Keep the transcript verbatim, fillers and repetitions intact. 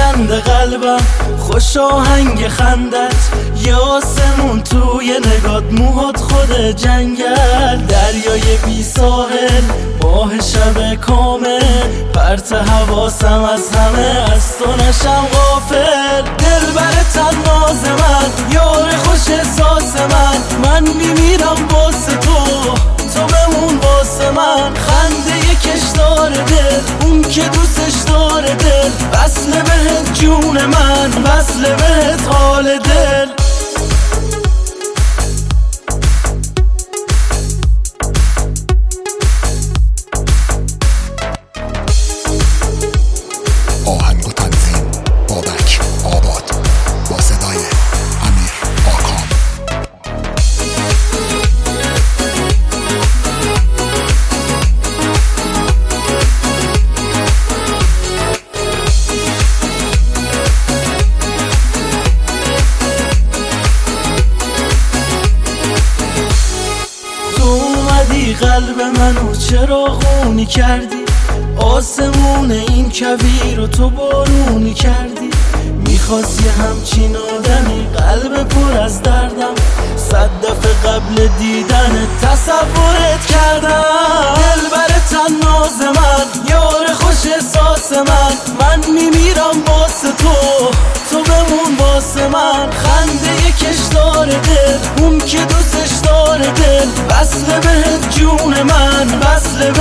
خنده قلبم، خوش آهنگ خندت، یه آسمون توی نگات، موهات خود جنگل، دریای بی ساحل، ماه شب کامل، پرت حواسم از همه، از تو نشم غافل. دل بر تناز من، یار خوش احساس من، من میمیرم واسه تو، تو بمون واسه من. خنده کشدار دل، اون که دوستش داره دل، وصل بهت جون من، وصل بهت حال دل. آهنگ و تنظیم بابک آباد با صدای امیر آکام. تو اومدی قلب منو چراغونی کردی، آسمون این کویر رو تو بارونی کردی. میخواست یه همچین آدمی، قلب پر از دردم، صد دفعه قبل دیدن تصورت کردم. دل بر تناز من، یار خوش احساس من، من میمیرم واسه تو، تو بمون واسه من. خنده کشدار دل، اون که دوستش داره دل، وصل بهت جون من، وصل